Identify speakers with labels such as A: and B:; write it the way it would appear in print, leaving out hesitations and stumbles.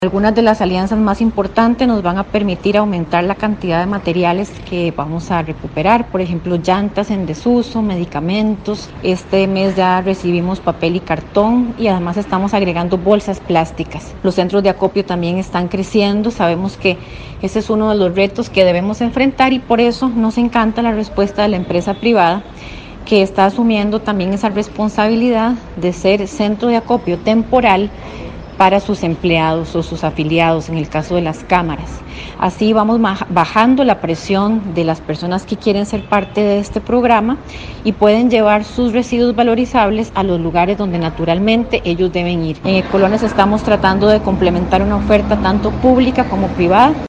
A: Algunas de las alianzas más importantes nos van a permitir aumentar la cantidad de materiales que vamos a recuperar, por ejemplo, llantas en desuso, medicamentos. Este mes ya recibimos papel y cartón y además estamos agregando bolsas plásticas. Los centros de acopio también están creciendo, sabemos que ese es uno de los retos que debemos enfrentar y por eso nos encanta la respuesta de la empresa privada, que está asumiendo también esa responsabilidad de ser centro de acopio temporal para sus empleados o sus afiliados, en el caso de las cámaras. Así vamos bajando la presión de las personas que quieren ser parte de este programa y pueden llevar sus residuos valorizables a los lugares donde naturalmente ellos deben ir. En Ecolones estamos tratando de complementar una oferta tanto pública como privada.